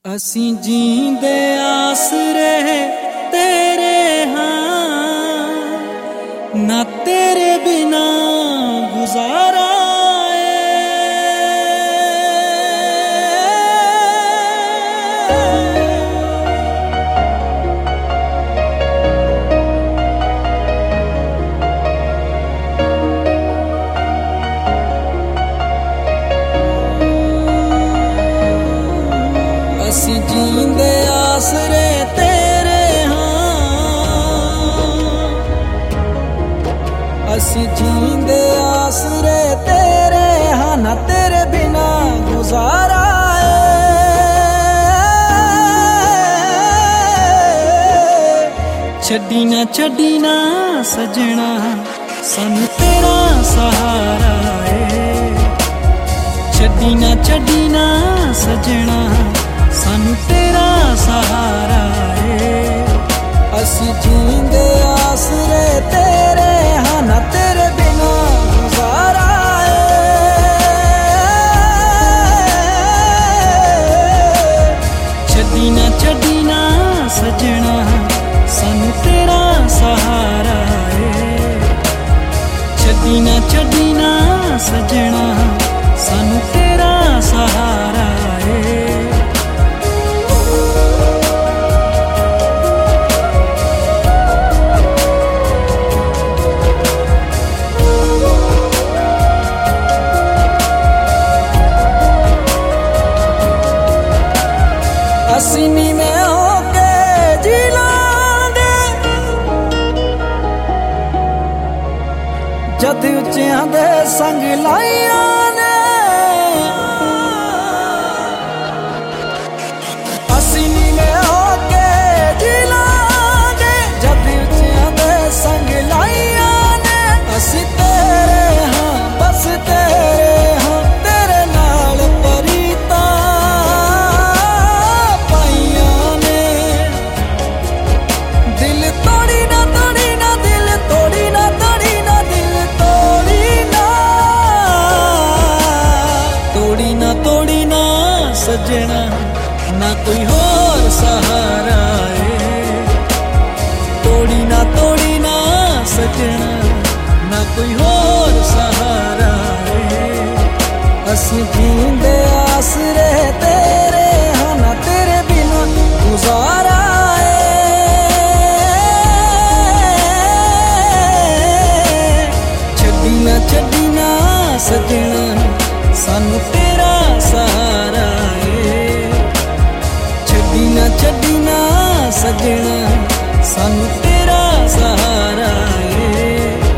ਅਸੀਂ ਜੀਂਦੇ ਆਸਰੇ ਤੇਰੇ ਹਾਂ, ਨਾ ਤੇਰੇ ਬਿਨਾ ਗੁਜ਼ਾਰਾ ਅਸੀਂ ਜੀਂਦੇ ਆਸਰੇ ਤੇਰੇ ਹਾਂ, ਅਸੀਂ ਜੀਂਦੇ ਆਸਰੇ ਤੇਰੇ ਹਾਂ, ਨਾ ਤੇਰੇ ਬਿਨਾ ਗੁਜ਼ਾਰਾ ਛੱਡੀ ਨਾ ਸਜਣਾ ਸਾਨੂੰ ਤੇਰਾ ਸਹਾਰਾ ਏ, ਛੱਡੀ ਨਾ ਸਜਣਾ ਸਾਨੂੰ ਤੇਰਾ ਸਹਾਰਾ ਏ। ਅਸੀਂ ਜੀਂਦੇ ਆਸਰੇ ਤੇਰੇ ਹਾਂ, ਨਾ ਤੇਰੇ ਬਿਨਾ ਗੁਜ਼ਾਰਾ ਏ। ਛੱਡੀ ਨਾ ਸਜਣਾ ਸਾਨੂੰ ਤੇਰਾ ਸਹਾਰਾ ਏ, ਛੱਡੀ ਨਾ ਸਜਣਾ ਸਾਨੂੰ ਤੇਰਾ ਸਹਾਰਾ ਏ। ਅਸੀਂ ਨੀਵੇਂ ਹੋ ਕੇ ਜੀ ਲਾਂਗੇ ਜਦ ਉੱਚਿਆਂ ਦੇ ਸੰਗ ਲਾਈਆਂ ਨੇ, ਅਸੀਂ ਨੀਵੇਂ ਹੋ ਕੇ ਜੀ ਲਾਂਗੇ ਜਦ ਉੱਚਿਆਂ ਦੇ ਸੰਗ ਲਾਈਆਂ ਨੇ। ਅਸੀਂ ਤੇਰੇ ਹਾਂ, ਬਸ ਤੇਰੇ ਹਾਂ, ਤੇਰੇ ਨਾਲ ਪਰੀਤਾਂ सजना ना कोई होर सहारा है, तोड़ी ना सजना ना कोई होर सहारा है। असीं जींदे आसरे तेरे हाँ, ना तेरे बिना गुजारा है। छड्डी ना सजना सानू तेरा सहारा छड्डी ना सजना सानू तेरा सहारा है।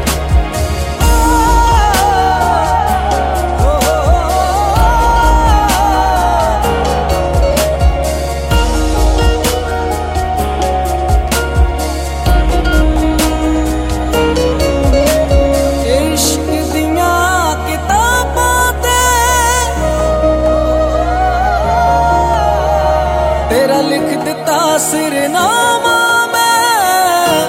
इश्क दियां किताबां ते तेरा लिख दिता सिरनामा मैं,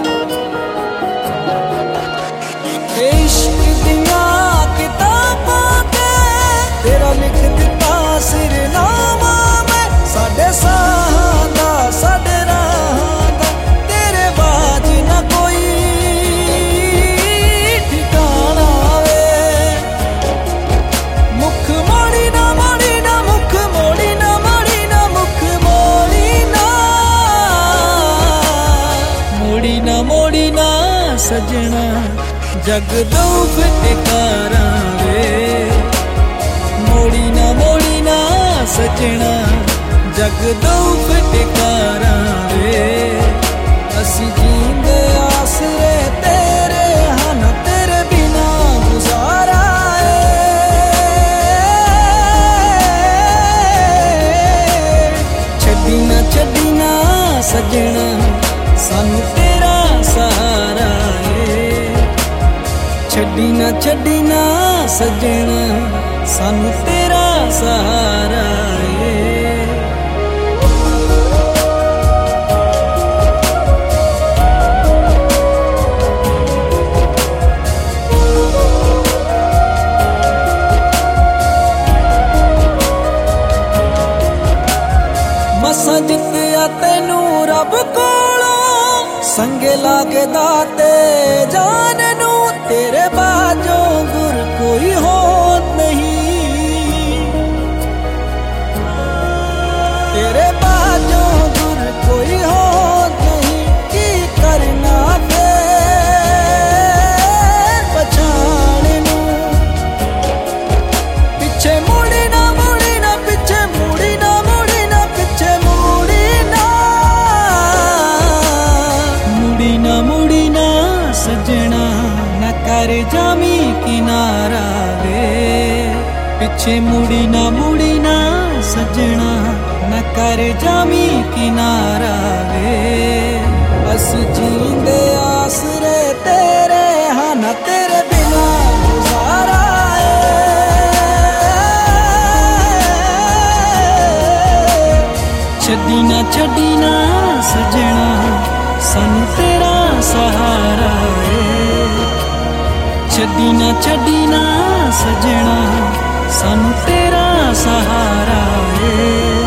इश्क दियां किताबां ते तेरा लिख दिता सिरनामा मैं। साडे साहां दा साडे राहां दा तेरे बाज ना कोई ठिकाना वे। मुख मोड़ी ना मुख मोड़ी ना मोड़ी ना सजना जग दो फिटकारा वे। मोड़ी ना सजना जग दो फिटकारा वे। असीं जींदे आसरे तेरे हाँ, ना तेरे बिना गुजारा है। छड्डी ना सजना सानू तेरा सहारा है। छड्डी ना सजना सानू तेरा सहारा है। असां जित्तिया तैनू रब कोलों संगे लागदा ते जान नू तेरे बाजों गुर कोई हो नहीं तेरे बाजों गुर कोई हो नहीं की करना फिर पछाण नू पिछे मुड़ी ना पिछे मुड़ी ना पिछे मुड़ी ना सजना न कर जामी किनारा वे पिछे मुड़ी ना सजना न कर जामी किनारा वे बस जींदे आसरे तेरे हाँ न तेरे बिना गुजारा छड़ी ना सजना सानू तेरा सहारा है छड़ी ना सजना सानू तेरा सहारा है।